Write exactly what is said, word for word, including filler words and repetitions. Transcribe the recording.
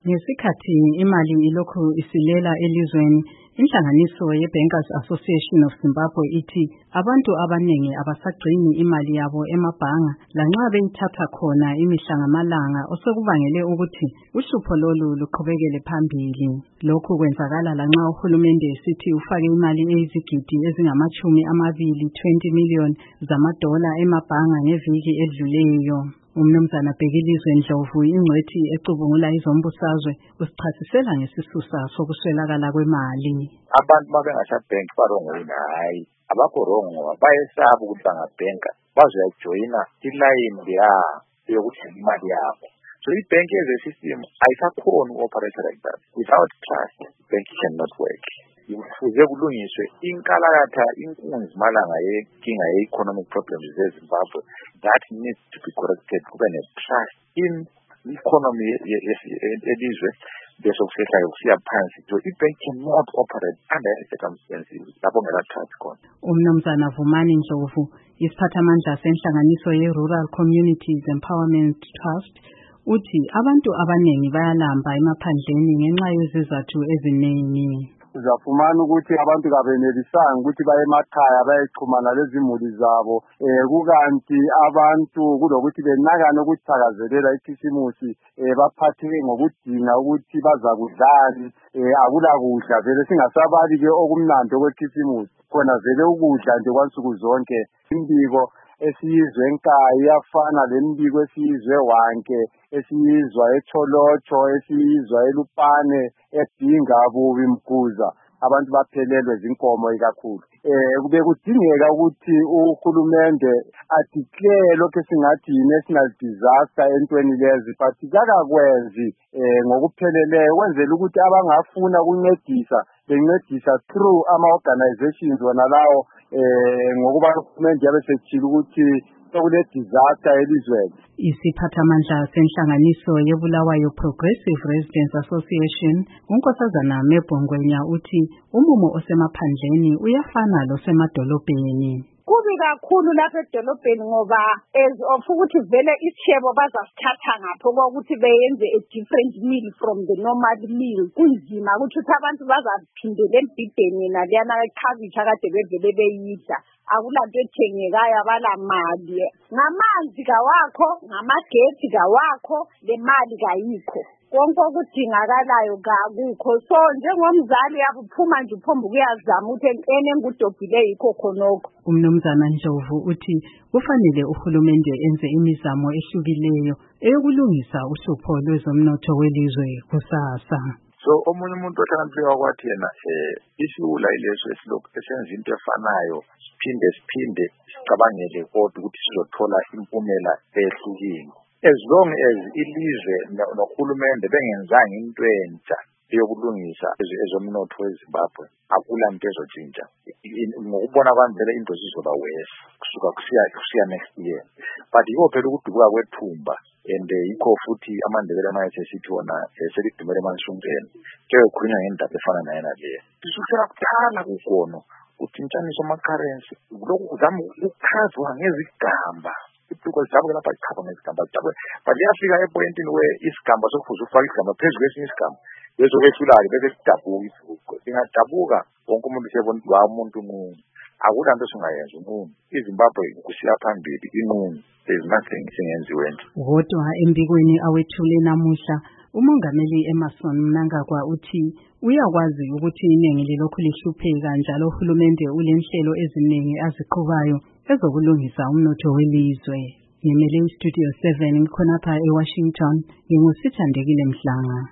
Ngesikhathi imali ilokhu isilela elizweni, inhlanganiso ye-Bankers Association of Zimbabwe ithi abantu abaningi abasagcini imali yabo emabhanga lanxa beyithatha khona imihla ngamalanga osekubangele ukuthi uhlupho lolu luqhubekele phambili. Lokhu kwenzakala lanxa uhulumende esithi ufake imali eyizigidi ezingamachumi amabili twenty million zamadola emabhanga ngeviki edluleyo. Umnumzana Bhekilizwe Ndlovu, ingcwethi ecubungula izombusazwe, usichasisela ngesisusa sokuswelakala kwemali. Abantu mabengasabhenki barongo yini? Hayi, abakho rongo, bayesaba ukuthi bangabhenka bazoyajoyina ilayini ya yokuthi imali yabo. So ibhenki as a system ayisakhona uku-operate like that. Without trust, bank cannot work. Kufuze kulungiswe inkalakatha inkunzi malanga yenkinga ye-economic problems zeZimbabwe that needs to be corrected. Kube ne-trust in economy elizwe bese kusehla kusiya phansi. So i-bank cannot operate under any circumstances lapho ngela-trust khona. Umnumzana Vumani Ndlovu, isiphathamandla senhlanganiso ye-Rural Communities Empowerment Trust, uthi abantu abaningi bayalamba emaphandleni ngenxa yezizathu eziningi. Uzafumana ukuthi abantu kabenelisanga ukuthi baye emakhaya bayexhumana lezimuli zabo eh kukanti abantu kulokuthi benakana ukuthakazelela ikhisimusi eh baphatheke ngokudinga ukuthi bazakudlani eh akula kudla vele singasabali ke okumnandi okwekhisimusi khona vele ukudla nje kwansuku zonke. Imbiko esiyizwe enkaya iyafana lembiko esiyizwe wanke esiyizwa eCholocho esiyizwa eLupane edinga bubi Mguza abantu baphelelwe zinkomo ikakhulu. Eh kube kudingeka ukuthi uhulumende adeclare lokho esingathi national disaster entweni lezi but akakwenzi eh ngokupheleleyo kwenzela ukuthi abangafuna ukuncedisa bencedisa through ama organizations wona lawo eh ngokuba uhulumende yabe sechila ukuthi sokule disaster elizweni. Isiphathamandla senhlanganiso yeBulawayo Progressive Residents Association, uNkosazana Mebhongwenya, uthi umumo osemaphandleni uyafana losemadolobheni. Kubi kakhulu lapha edolobheni ngoba as of ukuthi vele isishebo bazasithatha ngapho ukuthi beyenze a different meal from the normal meal. Kunzima ukuthi abantu bazaphindela embhideni naliyana ekhabitha kade bevele beyidla. Akulanto ethengekayo abala mali. Ngamanzi kawakho, ngamagesi kawakho, le mali kayikho. Konke okudingakalayo kakukho. So njengomzali yabuphuma nje uphomba ukuyazama ukuthi ene ngudobhile yikho khonoko. Umnumzana Ndlovu uthi kufanele uhulumende enze imizamo ehlukileyo eyokulungisa uhlupho lwezomnotho welizwe kusasa. So omunye umuntu othanda kwathi yena eh isiwula ileso esilokhu esenza into efanayo siphinde siphinde sicabangele kodwa ukuthi sizothola impumela ehlukile. As long as ilizwe nohulumende bengenzanga into entsha yokulungisa ezomnotho weZimbabwe akulanto ezotshintsha. Ngokubona kwami vele into zizoba worse kusuka kusiya kusiya next year. But yiko phela ukudubuka kwethumba and yikho futhi amandebele amayethe sithi wona selidumele emansuntweni ke ukukhulunywa ngendaba efana naye nale. Sisukela kuqala kugono uthintshaniswa ama-currency lokhu kuzama ukuchazwa ngezigamba. Because jabu lapha ichapha ngezigamba jabu but yafika epointini where isigamba sokufuza ufaka isigamba phezulu kwesinye isigamba lezo kwethulayo bese sidabuka isibuko singadabuka wonke umuntu sebona wa umuntu umuntu akulanto singayenza umuntu iZimbabwe kusiya phambili inqunu there's nothing singenziwe nje. Kodwa embikweni awethule namuhla umongameli Emmerson Mnangagwa uthi uyakwazi ukuthi iningi lilokhu lihlupheka njalo uhulumende ulenhlelo eziningi aziqhubayo ezokulungisa umnotho welizwe. Ngimele iStudio seven ngikhonapha eWashington, ngingusithandekile Mhlanga.